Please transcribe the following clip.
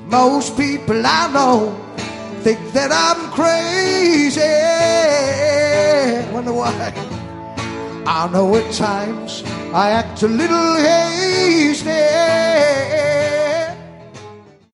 Most people I know think that I'm crazy. Wonder why? I know at times I act a little hasty.